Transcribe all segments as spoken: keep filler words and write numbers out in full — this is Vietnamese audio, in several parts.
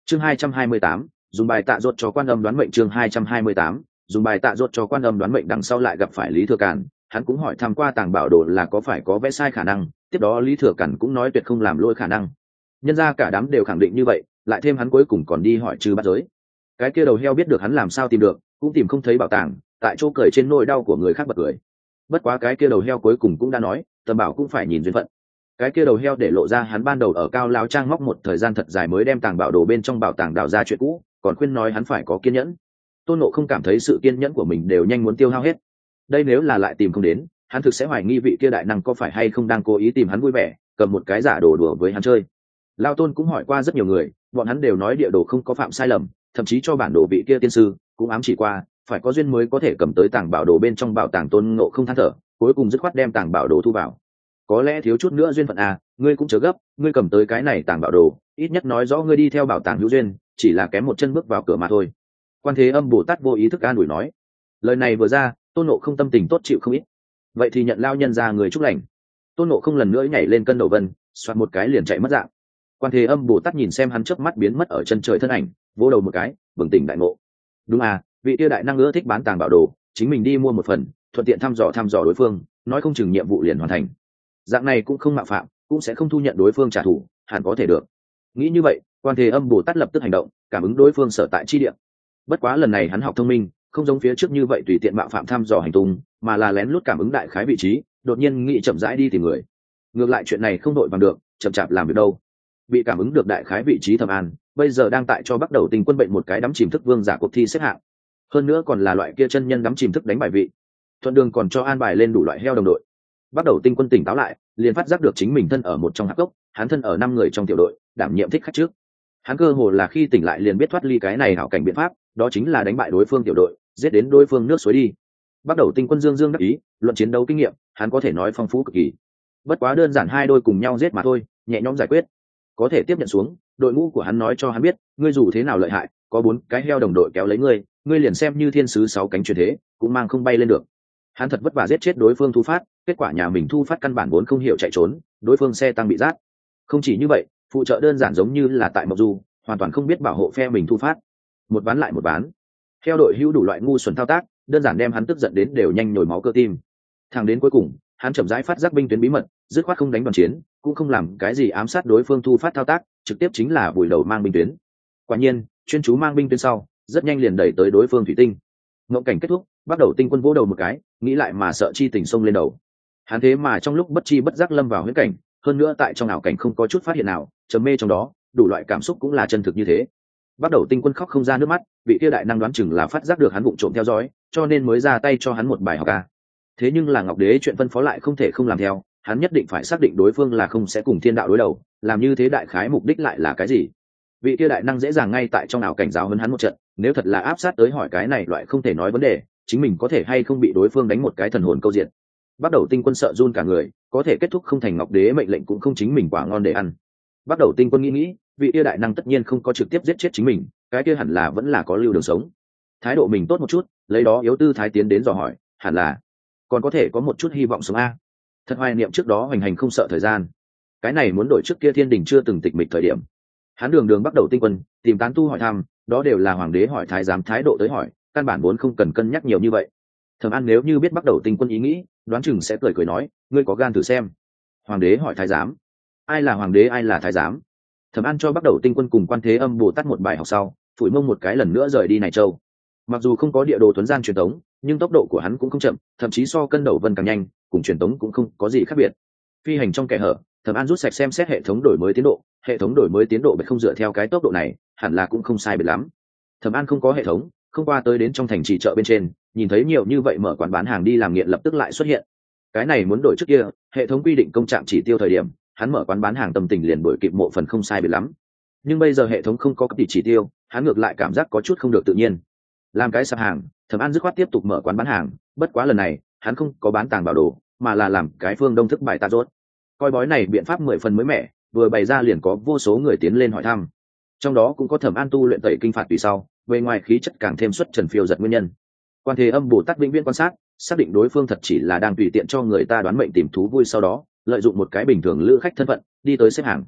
chương hai trăm hai mươi tám, dùng bài tạ rốt cho quan âm đoán mệnh. chương hai trăm hai mươi tám, dùng bài tạ rốt cho quan âm đoán mệnh. Đằng sau lại gặp phải Lý Thừa Càn, hắn cũng hỏi thăm qua tàng bảo đồ là có phải có vẽ sai khả năng, tiếp đó Lý Thừa Càn cũng nói tuyệt không làm lỗi khả năng. Nhân ra cả đám đều khẳng định như vậy, lại thêm hắn cuối cùng còn đi hỏi Trư Bát Giới. Cái kia đầu heo biết được hắn làm sao tìm được, cũng tìm không thấy bảo tàng, tại chỗ cười trên nỗi đau của người khác bật cười. Bất quá cái kia đầu heo cuối cùng cũng đã nói, tầm bảo cũng phải nhìn duyên phận. Cái kia đầu heo để lộ ra hắn ban đầu ở Cao Lão Trang móc một thời gian thật dài mới đem tàng bảo đồ bên trong bảo tàng đào ra chuyện cũ, còn khuyên nói hắn phải có kiên nhẫn. Tôn Ngộ không cảm thấy sự kiên nhẫn của mình đều nhanh muốn tiêu hao hết. Đây nếu là lại tìm không đến, hắn thực sẽ hoài nghi vị kia đại năng có phải hay không đang cố ý tìm hắn vui vẻ, cầm một cái giả đồ đùa với hắn chơi. Lao Tôn cũng hỏi qua rất nhiều người, bọn hắn đều nói địa đồ không có phạm sai lầm, thậm chí cho bản đồ vị kia tiên sư cũng ám chỉ qua, phải có duyên mới có thể cầm tới tàng bảo đồ bên trong bảo tàng. Tôn Ngộ không than thở, cuối cùng dứt khoát đem tàng bảo đồ thu vào. Có lẽ thiếu chút nữa duyên phận à, ngươi cũng chớ gấp, ngươi cầm tới cái này tàng bảo đồ, ít nhất nói rõ ngươi đi theo bảo tàng hữu duyên, chỉ là kém một chân bước vào cửa mà thôi. Quan Thế Âm Bồ Tát vô ý thức an ủi nói. Lời này vừa ra, Tôn Ngộ không tâm tình tốt chịu không ít. Vậy thì nhận lao nhân ra người chúc lành. Tôn Ngộ không lần nữa nhảy lên cân đầu vân, xoạt một cái liền chạy mất dạng. Quan Thế Âm Bồ Tát nhìn xem hắn chớp mắt biến mất ở chân trời thân ảnh, vỗ đầu một cái, bừng tỉnh đại ngộ. Đúng à, vị tiêu đại năng ưa thích bán tàng bảo đồ, chính mình đi mua một phần, thuận tiện thăm dò thăm dò đối phương, nói không chừng nhiệm vụ liền hoàn thành. Dạng này cũng không mạo phạm, cũng sẽ không thu nhận đối phương trả thù, hẳn có thể được. Nghĩ như vậy, Quan Thế Âm Bồ Tát lập tức hành động, cảm ứng đối phương sở tại chi địa. Bất quá lần này hắn học thông minh, không giống phía trước như vậy tùy tiện mạo phạm thăm dò hành tung, mà là lén lút cảm ứng đại khái vị trí, đột nhiên nghĩ chậm rãi đi tìm người. Ngược lại chuyện này không đội bằng được, chậm chạp làm việc đâu. Bị cảm ứng được đại khái vị trí Thẩm An, bây giờ đang tại cho bắt đầu Tinh Quân bệnh một cái đắm chìm thức vương giả cuộc thi xếp hạng. Hơn nữa còn là loại kia chân nhân đắm chìm thức đánh bài vị. Thuận đường còn cho an bài lên đủ loại heo đồng đội. Bắt đầu Tinh Quân tỉnh táo lại, liền phát giác được chính mình thân ở một trong hạp gốc, hắn thân ở năm người trong tiểu đội, đảm nhiệm thích khách trước. Hắn cơ hồ là khi tỉnh lại liền biết thoát ly cái này hảo cảnh biện pháp, đó chính là đánh bại đối phương tiểu đội, giết đến đối phương nước suối đi. Bắt đầu Tinh Quân dương dương đắc ý, luận chiến đấu kinh nghiệm, hắn có thể nói phong phú cực kỳ. Bất quá đơn giản hai đôi cùng nhau giết mà thôi, nhẹ nhõm giải quyết. Có thể tiếp nhận xuống, đội ngũ của hắn nói cho hắn biết, ngươi dù thế nào lợi hại, có bốn cái heo đồng đội kéo lấy ngươi, ngươi liền xem như thiên sứ sáu cánh truyền thế, cũng mang không bay lên được. Hắn thật vất vả giết chết đối phương thu phát, kết quả nhà mình thu phát căn bản vốn không hiểu chạy trốn, đối phương xe tăng bị rát. Không chỉ như vậy, phụ trợ đơn giản giống như là tại Mộc Du, hoàn toàn không biết bảo hộ phe mình thu phát. Một ván lại một ván, theo đội hữu đủ loại ngu xuẩn thao tác, đơn giản đem hắn tức giận đến đều nhanh nhồi máu cơ tim. Thẳng đến cuối cùng, hắn chậm rãi phát giác binh tuyến bí mật, dứt khoát không đánh đoàn chiến, cũng không làm cái gì ám sát đối phương thu phát thao tác, trực tiếp chính là vùi đầu mang binh tuyến. Quả nhiên, chuyên chú mang binh tuyến sau, rất nhanh liền đẩy tới đối phương thủy tinh. Ngộng cảnh kết thúc, bắt đầu Tinh Quân vỗ đầu một cái, nghĩ lại mà sợ chi tình sông lên đầu. Hắn thế mà trong lúc bất chi bất giác lâm vào huyễn cảnh, hơn nữa tại trong ảo cảnh không có chút phát hiện nào, trầm mê trong đó, đủ loại cảm xúc cũng là chân thực như thế. Bắt đầu Tinh Quân khóc không ra nước mắt, vị kia đại năng đoán chừng là phát giác được hắn vụng trộm theo dõi, cho nên mới ra tay cho hắn một bài học ca. Thế nhưng là Ngọc Đế chuyện phân phó lại không thể không làm theo, hắn nhất định phải xác định đối phương là không sẽ cùng thiên đạo đối đầu, làm như thế đại khái mục đích lại là cái gì. Vị kia đại năng dễ dàng ngay tại trong ảo cảnh giáo huấn hắn một trận, nếu thật là áp sát tới hỏi cái này loại không thể nói vấn đề, chính mình có thể hay không bị đối phương đánh một cái thần hồn câu diện. Bắt đầu Tinh Quân sợ run cả người, có thể kết thúc không thành Ngọc Đế mệnh lệnh cũng không chính mình quả ngon để ăn. Bắt đầu Tinh Quân nghĩ nghĩ, vị kia đại năng tất nhiên không có trực tiếp giết chết chính mình, cái kia hẳn là vẫn là có lưu đường sống. Thái độ mình tốt một chút, lấy đó yếu tư thái tiến đến dò hỏi, hẳn là còn có thể có một chút hy vọng sống a. Thật hoài niệm trước đó hoành hành không sợ thời gian, cái này muốn đổi trước kia thiên đình chưa từng tịch mịch thời điểm. Hắn đường đường bắt đầu Tinh Quân tìm tán tu hỏi thăm, đó đều là hoàng đế hỏi thái giám thái độ tới hỏi, căn bản vốn không cần cân nhắc nhiều như vậy. Thẩm An nếu như biết bắt đầu Tinh Quân ý nghĩ, đoán chừng sẽ cười cười nói, ngươi có gan thử xem. Hoàng đế hỏi thái giám, ai là hoàng đế ai là thái giám? Thẩm An cho bắt đầu Tinh Quân cùng Quan Thế Âm Bồ Tát một bài học sau, phủi mông một cái lần nữa rời đi này châu. Mặc dù không có địa đồ tuấn gian truyền tống, nhưng tốc độ của hắn cũng không chậm, thậm chí so cân đầu vân càng nhanh, cùng truyền tống cũng không có gì khác biệt. Phi hành trong kẽ hở, Thẩm An rút sạch xem xét hệ thống đổi mới tiến độ, hệ thống đổi mới tiến độ phải không dựa theo cái tốc độ này, hẳn là cũng không sai biệt lắm. Thẩm An không có hệ thống, không qua tới đến trong thành trì chợ bên trên, nhìn thấy nhiều như vậy mở quán bán hàng đi làm nghiện lập tức lại xuất hiện. Cái này muốn đổi trước kia, hệ thống quy định công trạng chỉ tiêu thời điểm, hắn mở quán bán hàng tâm tình liền đổi kịp mộ phần không sai biệt lắm. Nhưng bây giờ hệ thống không có cấp tỷ chỉ tiêu, hắn ngược lại cảm giác có chút không được tự nhiên. Làm cái sạp hàng, Thẩm An dứt khoát tiếp tục mở quán bán hàng, bất quá lần này, hắn không có bán tàng bảo đồ, mà là làm cái phương đông thức bài tạ rốt. Coi bói này biện pháp mười phần mới mẻ, vừa bày ra liền có vô số người tiến lên hỏi thăm. Trong đó cũng có Thẩm An tu luyện tẩy kinh phạt tùy sau, bề ngoài khí chất càng thêm xuất trần phiêu giật nguyên nhân. Quan Thế Âm Bồ Tát vĩnh viễn quan sát, xác định đối phương thật chỉ là đang tùy tiện cho người ta đoán mệnh tìm thú vui, sau đó lợi dụng một cái bình thường lữ khách thân phận đi tới xếp hàng.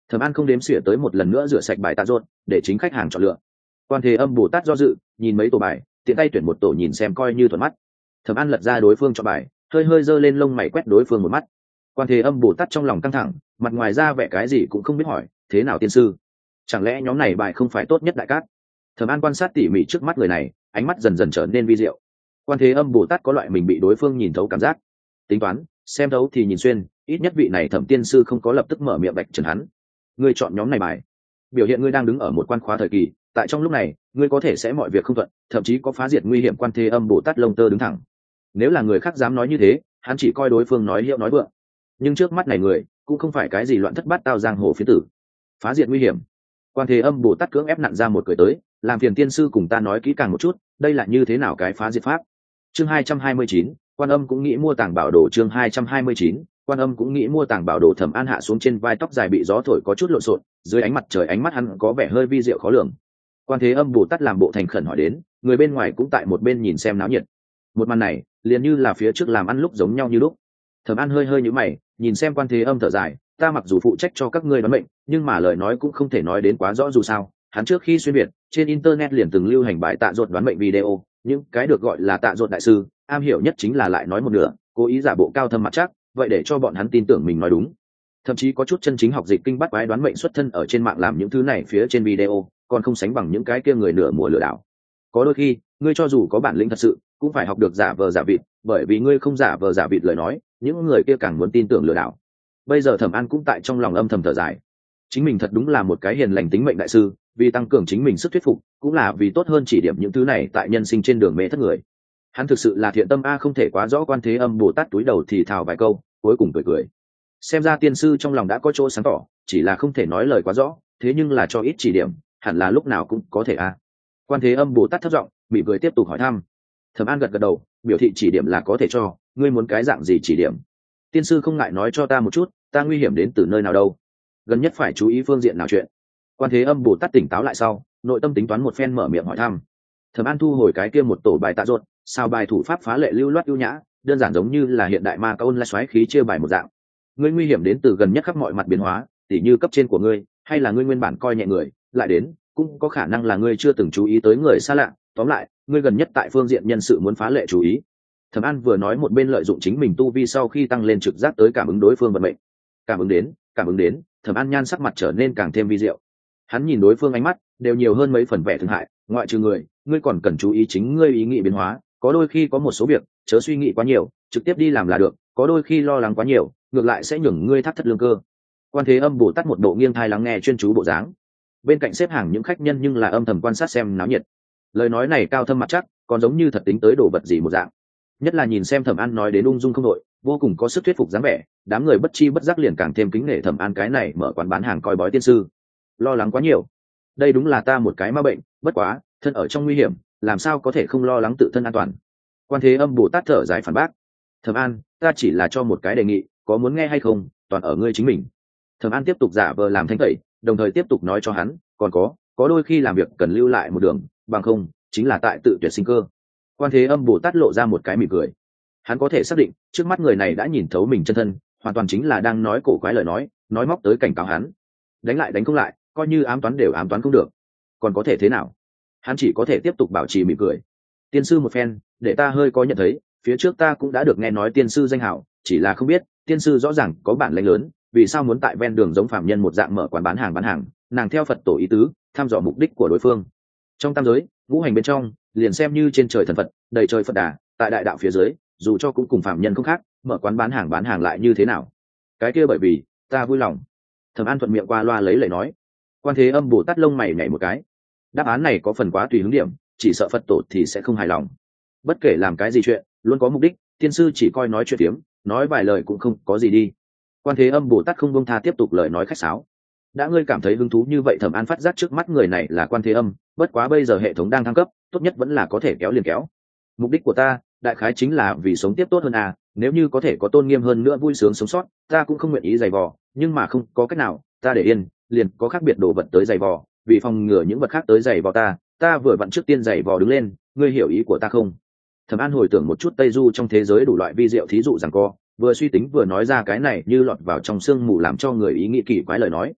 Thẩm An không đếm xỉa tới một lần nữa rửa sạch bài tạ rốt để chính khách hàng chọn lựa. Quan Thế Âm Bồ Tát do dự, nhìn mấy tổ bài, tiện tay tuyển một tổ nhìn xem coi như thuận mắt. Thẩm An lật ra đối phương chọn bài, hơi hơi giơ lên lông mày quét đối phương một mắt. Quan Thế Âm Bồ Tát trong lòng căng thẳng, mặt ngoài ra vẻ cái gì cũng không biết hỏi, thế nào tiên sư? Chẳng lẽ nhóm này bài không phải tốt nhất đại cát? Thẩm An quan sát tỉ mỉ trước mắt người này, ánh mắt dần dần trở nên vi diệu. Quan Thế Âm Bồ Tát có loại mình bị đối phương nhìn thấu cảm giác. Tính toán, xem thấu thì nhìn xuyên, ít nhất vị này Thẩm tiên sư không có lập tức mở miệng bạch trần hắn. Ngươi chọn nhóm này bài, biểu hiện ngươi đang đứng ở một quan khóa thời kỳ, tại trong lúc này, ngươi có thể sẽ mọi việc không thuận, thậm chí có phá diệt nguy hiểm. Quan Thế Âm Bồ Tát lông tơ đứng thẳng. Nếu là người khác dám nói như thế, hắn chỉ coi đối phương nói hiệu nói vượng. Nhưng trước mắt này người, cũng không phải cái gì loạn thất bát tao giang hồ phía tử. Phá diệt nguy hiểm. Quan Thế Âm Bồ Tát cưỡng ép nặn ra một cười tới, làm phiền tiên sư cùng ta nói kỹ càng một chút, đây là như thế nào cái phá diệt pháp? Chương hai trăm hai mươi chín, Quan Âm cũng nghĩ mua tàng bảo đồ. Chương hai trăm hai mươi chín, Quan Âm cũng nghĩ mua tàng bảo đồ. Thẩm An hạ xuống trên vai, tóc dài bị gió thổi có chút lộn xộn, dưới ánh mặt trời ánh mắt hắn có vẻ hơi vi diệu khó lường. Quan Thế Âm Bồ Tát làm bộ thành khẩn hỏi đến, người bên ngoài cũng tại một bên nhìn xem náo nhiệt. Một màn này, liền như là phía trước làm ăn lúc giống nhau như lúc. Thẩm An hơi hơi nhíu mày, nhìn xem Quan Thế Âm thở dài, ta mặc dù phụ trách cho các ngươi đoán mệnh, nhưng mà lời nói cũng không thể nói đến quá rõ, dù sao hắn trước khi xuyên việt trên internet liền từng lưu hành bài tạ ruột đoán mệnh video, những cái được gọi là tạ ruột đại sư am hiểu nhất chính là lại nói một nửa, cố ý giả bộ cao thâm mặt chắc, vậy để cho bọn hắn tin tưởng mình nói đúng. Thậm chí có chút chân chính học dịch kinh bắt quái đoán mệnh xuất thân ở trên mạng làm những thứ này phía trên video, còn không sánh bằng những cái kia người nửa mùa lừa đảo. Có đôi khi ngươi cho dù có bản lĩnh thật sự cũng phải học được giả vờ giả vịt, bởi vì ngươi không giả vờ giả vịt lời nói, những người kia càng muốn tin tưởng lừa đảo. Bây giờ Thẩm An cũng tại trong lòng âm thầm thở dài, chính mình thật đúng là một cái hiền lành tính mệnh đại sư, vì tăng cường chính mình sức thuyết phục, cũng là vì tốt hơn chỉ điểm những thứ này tại nhân sinh trên đường mê thất người. Hắn thực sự là thiện tâm a, không thể quá rõ. Quan Thế Âm Bồ Tát túi đầu thì thào vài câu, cuối cùng cười cười. Xem ra tiên sư trong lòng đã có chỗ sáng tỏ, chỉ là không thể nói lời quá rõ, thế nhưng là cho ít chỉ điểm, hẳn là lúc nào cũng có thể a. Quan Thế Âm Bồ Tát thấp giọng, bị cười tiếp tục hỏi thăm. Thẩm An gật gật đầu, biểu thị chỉ điểm là có thể cho, ngươi muốn cái dạng gì chỉ điểm? Tiên sư không ngại nói cho ta một chút, ta nguy hiểm đến từ nơi nào đâu, gần nhất phải chú ý phương diện nào chuyện? Quan Thế Âm Bồ Tát tỉnh táo lại sau, nội tâm tính toán một phen, mở miệng hỏi thăm. Thẩm An thu hồi cái kia một tổ bài tạ ruột, sao bài thủ pháp phá lệ lưu loát ưu nhã, đơn giản giống như là hiện đại ma cao la xoáy khí chia bài một dạng. Ngươi nguy hiểm đến từ gần nhất khắp mọi mặt biến hóa, tỉ như cấp trên của ngươi, hay là ngươi nguyên bản coi nhẹ người, lại đến, cũng có khả năng là ngươi chưa từng chú ý tới người xa lạ, tóm lại, ngươi gần nhất tại phương diện nhân sự muốn phá lệ chú ý. Thẩm An vừa nói một bên lợi dụng chính mình tu vi sau khi tăng lên trực giác tới cảm ứng đối phương vận mệnh. Cảm ứng đến, cảm ứng đến, Thẩm An nhan sắc mặt trở nên càng thêm vi diệu. Hắn nhìn đối phương ánh mắt đều nhiều hơn mấy phần vẻ thương hại, ngoại trừ người, ngươi còn cần chú ý chính ngươi ý nghĩ biến hóa, có đôi khi có một số việc chớ suy nghĩ quá nhiều, trực tiếp đi làm là được, có đôi khi lo lắng quá nhiều, ngược lại sẽ nhường ngươi thắt thất lương cơ. Quan Thế Âm Bồ Tát một bộ nghiêng thai lắng nghe chuyên chú bộ dáng. Bên cạnh xếp hàng những khách nhân nhưng là âm thầm quan sát xem náo nhiệt. Lời nói này cao thâm mặt chắc, còn giống như thật tính tới đồ vật gì một dạng. Nhất là nhìn xem Thẩm An nói đến ung dung không đội, vô cùng có sức thuyết phục dáng vẻ, đám người bất chi bất giác liền càng thêm kính nể Thẩm An cái này mở quán bán hàng coi bói tiên sư. Lo lắng quá nhiều, đây đúng là ta một cái ma bệnh, bất quá thân ở trong nguy hiểm, làm sao có thể không lo lắng tự thân an toàn. Quan Thế Âm Bồ Tát thở dài phản bác. Thẩm An, ta chỉ là cho một cái đề nghị, có muốn nghe hay không, toàn ở ngươi chính mình. Thẩm An tiếp tục giả vờ làm thanh tẩy, đồng thời tiếp tục nói cho hắn, còn có, có đôi khi làm việc cần lưu lại một đường, bằng không chính là tại tự tuyệt sinh cơ. Quan Thế Âm Bồ Tát lộ ra một cái mỉm cười. Hắn có thể xác định, trước mắt người này đã nhìn thấu mình chân thân, hoàn toàn chính là đang nói cổ quái lời nói, nói móc tới cảnh cáo hắn. Đánh lại đánh không lại, coi như ám toán đều ám toán không được. Còn có thể thế nào? Hắn chỉ có thể tiếp tục bảo trì mỉm cười. Tiên sư một phen, để ta hơi có nhận thấy, phía trước ta cũng đã được nghe nói tiên sư danh hảo, chỉ là không biết, tiên sư rõ ràng có bản lĩnh lớn, vì sao muốn tại ven đường giống phàm nhân một dạng mở quán bán hàng bán hàng, nàng theo Phật tổ ý tứ, thăm dò mục đích của đối phương. Trong tam giới, ngũ hành bên trong, liền xem như trên trời thần Phật, đầy trời Phật Đà, tại đại đạo phía dưới, dù cho cũng cùng phàm nhân không khác, mở quán bán hàng bán hàng lại như thế nào? Cái kia bởi vì, ta vui lòng. Thẩm An thuận miệng qua loa lấy lời nói. Quan Thế Âm Bồ Tát lông mày nhảy một cái. Đáp án này có phần quá tùy hứng điểm, chỉ sợ Phật tổ thì sẽ không hài lòng. Bất kể làm cái gì chuyện, luôn có mục đích, tiên sư chỉ coi nói chuyện tiếm, nói vài lời cũng không có gì đi. Quan Thế Âm Bồ Tát không buông tha tiếp tục lời nói khách sáo. Đã ngươi cảm thấy hứng thú như vậy, Thẩm An phát giác trước mắt người này là Quan Thế Âm, bất quá bây giờ hệ thống đang thăng cấp, tốt nhất vẫn là có thể kéo liền kéo. Mục đích của ta, đại khái chính là vì sống tiếp tốt hơn à, nếu như có thể có tôn nghiêm hơn nữa vui sướng sống sót, ta cũng không nguyện ý giày vò, nhưng mà không có cách nào, ta để yên, liền có khác biệt đồ vật tới giày vò, vì phòng ngừa những vật khác tới giày vò ta, ta vừa vặn trước tiên giày vò đứng lên, ngươi hiểu ý của ta không? Thẩm An hồi tưởng một chút Tây Du trong thế giới đủ loại vi diệu thí dụ rằng co, vừa suy tính vừa nói ra cái này như lọt vào trong sương mù làm cho người ý nghĩ kỳ quái lời nói.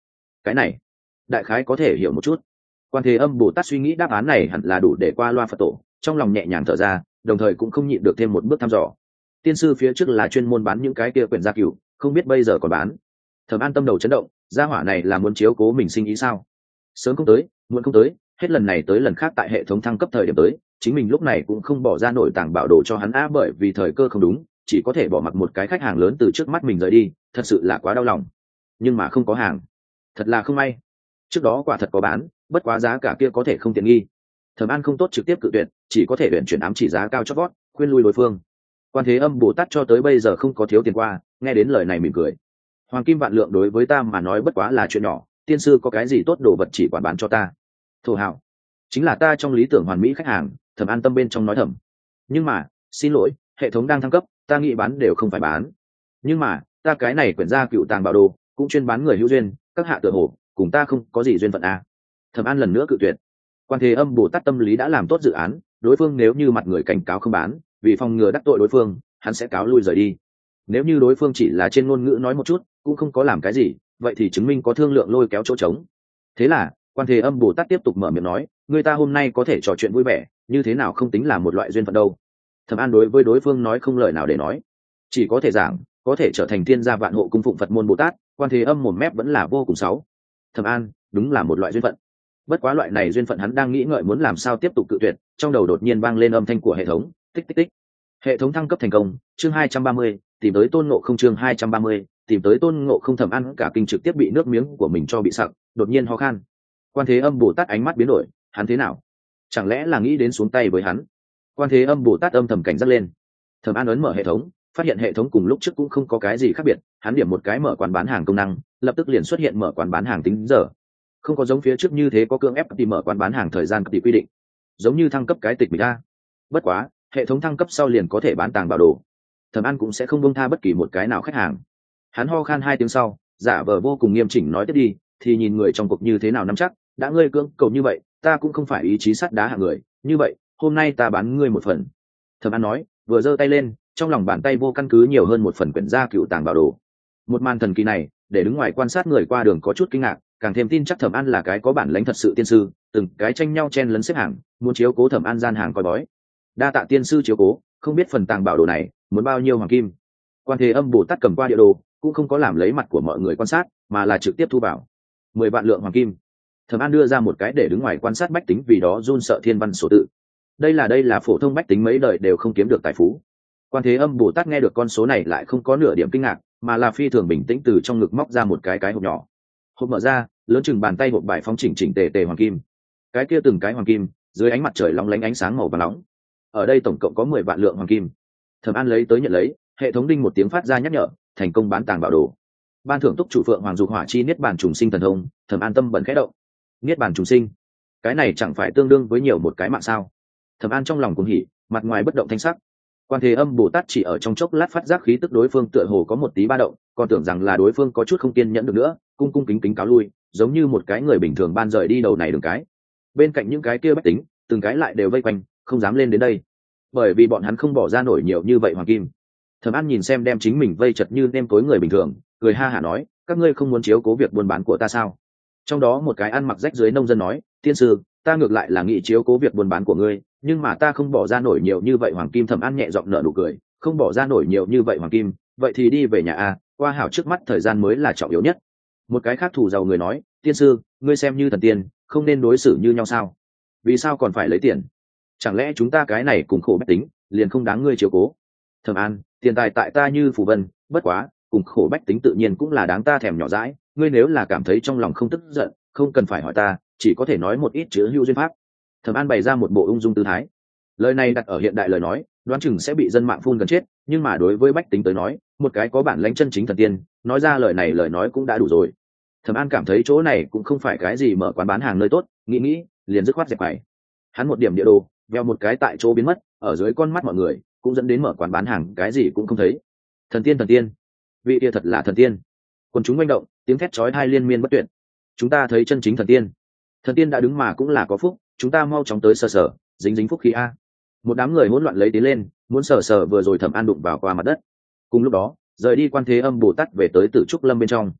cái này đại khái có thể hiểu một chút. Quan Thế Âm Bồ Tát suy nghĩ đáp án này hẳn là đủ để qua loa Phật tổ, trong lòng nhẹ nhàng thở ra, đồng thời cũng không nhịn được thêm một bước thăm dò. Tiên sư phía trước là chuyên môn bán những cái kia quyển gia cửu, không biết bây giờ còn bán. Thẩm An tâm đầu chấn động, gia hỏa này là muốn chiếu cố mình sinh ý sao? Sớm không tới, muộn không tới, hết lần này tới lần khác tại hệ thống thăng cấp thời điểm tới, chính mình lúc này cũng không bỏ ra nổi tàng bảo đồ cho hắn á, bởi vì thời cơ không đúng, chỉ có thể bỏ mặc một cái khách hàng lớn từ trước mắt mình rời đi, thật sự là quá đau lòng. Nhưng mà không có hàng, thật là không may. Trước đó quả thật có bán, bất quá giá cả kia có thể không tiện nghi. Thẩm An không tốt trực tiếp cự tuyệt, chỉ có thể luyện chuyển ám chỉ giá cao chót vót, khuyên lui đối phương. Quan Thế Âm Bồ Tát cho tới bây giờ không có thiếu tiền qua, nghe đến lời này mỉm cười. Hoàng kim vạn lượng đối với ta mà nói bất quá là chuyện nhỏ, tiên sư có cái gì tốt đồ vật chỉ quản bán cho ta. Thổ hảo, chính là ta trong lý tưởng hoàn mỹ khách hàng. Thẩm An tâm bên trong nói thầm. Nhưng mà, xin lỗi, hệ thống đang thăng cấp, ta nghĩ bán đều không phải bán. Nhưng mà, ta cái này quyển gia cựu tàng bảo đồ, cũng chuyên bán người hữu duyên, các hạ tựa hồ cùng ta không có gì duyên phận à. Thẩm An lần nữa cự tuyệt. Quan Thế Âm Bồ Tát tâm lý đã làm tốt dự án, đối phương nếu như mặt người cảnh cáo không bán, vì phòng ngừa đắc tội đối phương, hắn sẽ cáo lui rời đi. Nếu như đối phương chỉ là trên ngôn ngữ nói một chút, cũng không có làm cái gì, vậy thì chứng minh có thương lượng lôi kéo chỗ trống. Thế là, Quan Thế Âm Bồ Tát tiếp tục mở miệng nói, người ta hôm nay có thể trò chuyện vui vẻ, như thế nào không tính là một loại duyên phận đâu. Thẩm An đối với đối phương nói không lời nào để nói, chỉ có thể giảng, có thể trở thành thiên gia vạn hộ cung phụng Phật môn Bồ Tát, Quan Thế Âm mồm mép vẫn là vô cùng sáu. Thẩm An, đúng là một loại duyên phận. Bất quá loại này duyên phận hắn đang nghĩ ngợi muốn làm sao tiếp tục cự tuyệt, trong đầu đột nhiên vang lên âm thanh của hệ thống, tích tích tích. Hệ thống thăng cấp thành công, chương hai trăm ba mươi, tìm tới Tôn Ngộ Không, chương hai trăm ba mươi, tìm tới Tôn Ngộ Không. Thẩm An cả kinh trực tiếp bị nước miếng của mình cho bị sặc, đột nhiên ho khan. Quan Thế Âm Bồ Tát ánh mắt biến đổi, hắn thế nào? Chẳng lẽ là nghĩ đến xuống tay với hắn? Quan Thế Âm Bồ Tát âm thầm cảnh giác lên. Thẩm An ấn mở hệ thống, phát hiện hệ thống cùng lúc trước cũng không có cái gì khác biệt, hắn điểm một cái mở quán bán hàng công năng, lập tức liền xuất hiện mở quán bán hàng tính giờ. Không có giống phía trước như thế có cưỡng ép tìm mở quán bán hàng thời gian thì quy định, giống như thăng cấp cái tịch mình ra. Bất quá, hệ thống thăng cấp sau liền có thể bán tàng bảo đồ. Thẩm An cũng sẽ không buông tha bất kỳ một cái nào khách hàng. Hắn ho khan hai tiếng sau, giả vờ vô cùng nghiêm chỉnh nói tiếp đi, thì nhìn người trong cuộc như thế nào nắm chắc, đã ngươi cưỡng cầu như vậy, ta cũng không phải ý chí sắt đá hạng người, như vậy, hôm nay ta bán ngươi một phần. Thẩm An nói, vừa giơ tay lên, trong lòng bàn tay vô căn cứ nhiều hơn một phần quyển gia cựu tàng bảo đồ. Một màn thần kỳ này, để đứng ngoài quan sát người qua đường có chút kinh ngạc, càng thêm tin chắc Thẩm An là cái có bản lãnh thật sự tiên sư, từng cái tranh nhau chen lấn xếp hàng, muốn chiếu cố Thẩm An gian hàng coi bói. Đa tạ tiên sư chiếu cố, không biết phần tàng bảo đồ này muốn bao nhiêu hoàng kim. Quan Thế Âm Bồ Tát cầm qua địa đồ, cũng không có làm lấy mặt của mọi người quan sát, mà là trực tiếp thu vào mười vạn lượng hoàng kim. Thẩm An đưa ra một cái để đứng ngoài quan sát bách tính vì đó run sợ thiên văn số tự. Đây là đây là phổ thông bách tính mấy đời đều không kiếm được tài phú. Quan Thế Âm Bồ Tát nghe được con số này lại không có nửa điểm kinh ngạc, mà là phi thường bình tĩnh từ trong ngực móc ra một cái cái hộp nhỏ. Hộp mở ra, lớn chừng bàn tay hộp bài phong chỉnh chỉnh tề tề hoàng kim. Cái kia từng cái hoàng kim, dưới ánh mặt trời lóng lánh ánh sáng màu vàng nóng. Ở đây tổng cộng có mười vạn lượng hoàng kim. Thẩm An lấy tới nhận lấy, hệ thống đinh một tiếng phát ra nhắc nhở, thành công bán tàng bảo đồ. Ban thưởng túc chủ Phượng Hoàng Dục Hỏa Chi Niết Bàn Trùng Sinh thần thông. Thẩm An tâm bẩn khẽ động. Niết Bàn Trùng Sinh, cái này chẳng phải tương đương với nhiều một cái mạng sao? Thẩm An trong lòng cuồng hỉ, mặt ngoài bất động thanh sắc. Quan Thế Âm Bồ Tát chỉ ở trong chốc lát phát giác khí tức đối phương tựa hồ có một tí ba động, còn tưởng rằng là đối phương có chút không kiên nhẫn được nữa, cung cung kính kính cáo lui, giống như một cái người bình thường ban rời đi đầu này đường cái. Bên cạnh những cái kia bách tính, từng cái lại đều vây quanh, không dám lên đến đây, bởi vì bọn hắn không bỏ ra nổi nhiều như vậy hoàng kim. Thẩm An nhìn xem đem chính mình vây chật như nêm tối người bình thường, cười ha hả nói, các ngươi không muốn chiếu cố việc buôn bán của ta sao? Trong đó một cái ăn mặc rách dưới nông dân nói, tiên sư, ta ngược lại là nghĩ chiếu cố việc buôn bán của ngươi, nhưng mà ta không bỏ ra nổi nhiều như vậy hoàng kim. Thẩm An nhẹ giọng nở nụ cười, không bỏ ra nổi nhiều như vậy hoàng kim, vậy thì đi về nhà a, qua hảo trước mắt thời gian mới là trọng yếu nhất. Một cái khác thủ giàu người nói, tiên sư, ngươi xem như thần tiên, không nên đối xử như nhau sao? Vì sao còn phải lấy tiền? Chẳng lẽ chúng ta cái này cùng khổ bách tính liền không đáng ngươi chiếu cố? Thẩm An, tiền tài tại ta như phù vân, bất quá cùng khổ bách tính tự nhiên cũng là đáng ta thèm nhỏ dãi. Ngươi nếu là cảm thấy trong lòng không tức giận, không cần phải hỏi ta, chỉ có thể nói một ít chữ hữu duyên pháp. Thẩm An bày ra một bộ ung dung tư thái. Lời này đặt ở hiện đại lời nói, đoán chừng sẽ bị dân mạng phun gần chết, nhưng mà đối với bách tính tới nói, một cái có bản lãnh chân chính thần tiên, nói ra lời này lời nói cũng đã đủ rồi. Thẩm An cảm thấy chỗ này cũng không phải cái gì mở quán bán hàng nơi tốt, nghĩ nghĩ, liền dứt khoát dẹp bày. Hắn một điểm địa đồ, veo một cái tại chỗ biến mất, ở dưới con mắt mọi người, cũng dẫn đến mở quán bán hàng cái gì cũng không thấy. Thần tiên, thần tiên, vị kia thật là thần tiên. Quần chúng manh động, tiếng thét chói tai liên miên bất tuyệt. Chúng ta thấy chân chính thần tiên. Thần tiên đã đứng mà cũng là có phúc, chúng ta mau chóng tới sờ sờ, dính dính phúc khí a. Một đám người hỗn loạn lấy tiến lên, muốn sờ sờ vừa rồi Thẩm An đụng vào qua mặt đất. Cùng lúc đó, rời đi Quan Thế Âm Bồ Tát về tới Tử Trúc Lâm bên trong.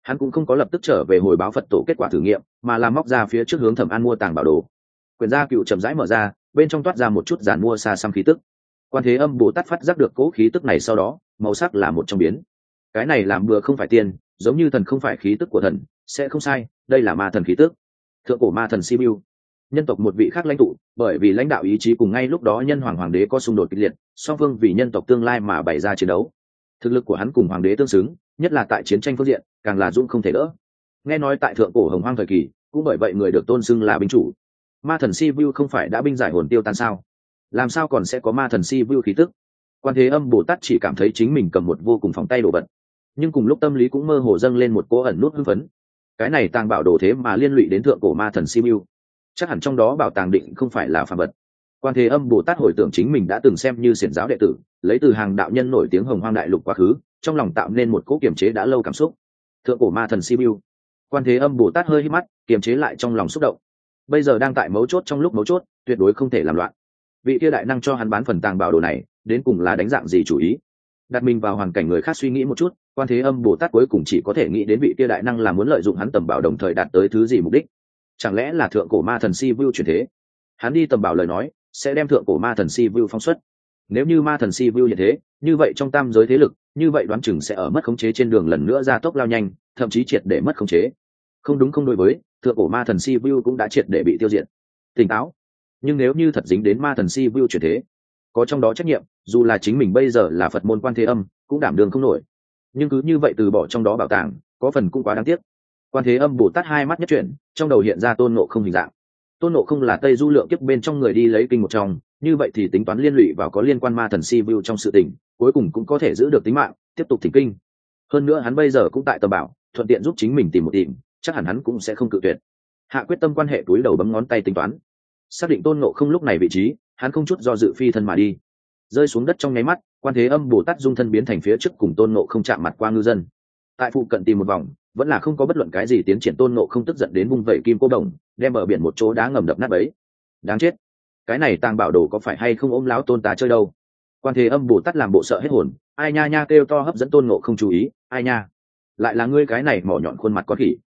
Hắn cũng không có lập tức trở về hồi báo Phật tổ kết quả thử nghiệm, mà là móc ra phía trước hướng Thẩm An mua tàng bảo đồ. Quyển gia cựu chậm rãi mở ra, bên trong toát ra một chút giản mua xa xăm khí tức. Quan Thế Âm Bồ Tát phát giác được cố khí tức này sau đó, màu sắc là một trong biến. Cái này làm bừa không phải tiên, giống như thần không phải khí tức của thần, sẽ không sai, đây là ma thần khí tức. Thượng cổ ma thần Sibiu, nhân tộc một vị khác lãnh tụ, bởi vì lãnh đạo ý chí cùng ngay lúc đó nhân hoàng hoàng đế có xung đột kịch liệt, song phương vì nhân tộc tương lai mà bày ra chiến đấu. Thực lực của hắn cùng hoàng đế tương xứng, nhất là tại chiến tranh phương diện, càng là dũng không thể đỡ. Nghe nói tại thượng cổ Hồng Hoang thời kỳ, cũng bởi vậy người được tôn xưng là binh chủ. Ma thần Sibiu không phải đã binh giải hồn tiêu tan sao? Làm sao còn sẽ có ma thần Sibiu khí tức? Quan Thế Âm Bồ Tát chỉ cảm thấy chính mình cầm một vô cùng phòng tay đồ vật, nhưng cùng lúc tâm lý cũng mơ hồ dâng lên một cỗ ẩn nút hưng phấn. Cái này tàng bảo đồ thế mà liên lụy đến thượng cổ ma thần Sibiu, chắc hẳn trong đó bảo tàng định không phải là phàm vật. Quan Thế Âm Bồ Tát hồi tưởng chính mình đã từng xem như xiển giáo đệ tử, lấy từ hàng đạo nhân nổi tiếng Hồng Hoang đại lục quá khứ, trong lòng tạo nên một cỗ kiềm chế đã lâu cảm xúc. Thượng cổ ma thần Sibiu. Quan Thế Âm Bồ Tát hơi hít mắt, kiềm chế lại trong lòng xúc động. Bây giờ đang tại mấu chốt trong lúc mấu chốt, tuyệt đối không thể làm loạn. Vị kia đại năng cho hắn bán phần tàng bảo đồ này, đến cùng là đánh dạng gì chủ ý? Đặt mình vào hoàn cảnh người khác suy nghĩ một chút, Quan Thế Âm Bồ Tát cuối cùng chỉ có thể nghĩ đến vị kia đại năng là muốn lợi dụng hắn tầm bảo đồng thời đạt tới thứ gì mục đích. Chẳng lẽ là thượng cổ ma thần Sibiu chuyển thế? Hắn đi tầm bảo lời nói, sẽ đem thượng cổ ma thần Sibiu phóng xuất. Nếu như ma thần Sibiu như thế, như vậy trong tam giới thế lực, như vậy đoán chừng sẽ ở mất khống chế trên đường lần nữa ra tốc lao nhanh, thậm chí triệt để mất khống chế. Không đúng không đối với, thượng cổ ma thần Sibiu cũng đã triệt để bị tiêu diệt. Tỉnh táo. Nhưng nếu như thật dính đến ma thần Sibiu chuyển thế, có trong đó trách nhiệm, dù là chính mình bây giờ là Phật môn Quan Thế Âm, cũng đảm đương không nổi. Nhưng cứ như vậy từ bỏ trong đó bảo tàng, có phần cũng quá đáng tiếc. Quan Thế Âm Bồ Tát hai mắt nhất chuyển, trong đầu hiện ra Tôn Ngộ Không hình dạng. Tôn Ngộ Không là Tây Du lượng kiếp bên trong người đi lấy kinh một trong, như vậy thì tính toán liên lụy vào có liên quan ma thần Sibiu trong sự tình, cuối cùng cũng có thể giữ được tính mạng, tiếp tục thỉnh kinh. Hơn nữa hắn bây giờ cũng tại tầm bảo, thuận tiện giúp chính mình tìm một tìm, chắc hẳn hắn cũng sẽ không cự tuyệt. Hạ quyết tâm quan hệ túi đầu bấm ngón tay tính toán, xác định Tôn Ngộ Không lúc này vị trí, hắn không chút do dự phi thân mà đi. Rơi xuống đất trong nháy mắt, Quan Thế Âm Bồ Tát dung thân biến thành phía trước cùng Tôn Ngộ Không chạm mặt qua ngư dân. Tại phụ cận tìm một vòng, vẫn là không có bất luận cái gì tiến triển. Tôn Ngộ Không tức giận đến vung vẩy kim cô đồng, đem ở biển một chỗ đá ngầm đập nát bấy. Đáng chết, cái này tàng bảo đồ có phải hay không ôm láo Tôn ta chơi đâu? Quan Thế Âm Bồ Tát làm bộ sợ hết hồn, ai nha nha kêu to hấp dẫn Tôn Ngộ Không chú ý, ai nha, lại là ngươi cái này mỏ nhọn khuôn mặt có khỉ.